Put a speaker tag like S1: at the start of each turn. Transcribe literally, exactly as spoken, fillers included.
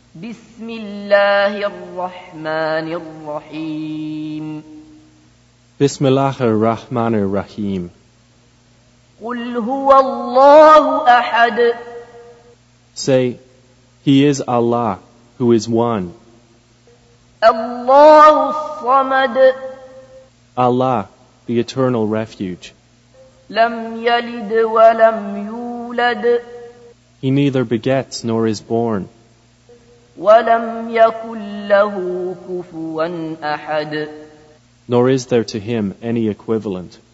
S1: بسم الله الرحمن الرحيم
S2: بسم الله الرحمن الرحيم
S1: قل هو الله أحد
S2: Say, He is Allah, who is one.
S1: الله الصمد
S2: Allah, the eternal refuge.
S1: لم يلد ولم يولد
S2: He neither begets nor is born.
S1: ولم يكن له كفوا أحد
S2: Nor is there to him any equivalent.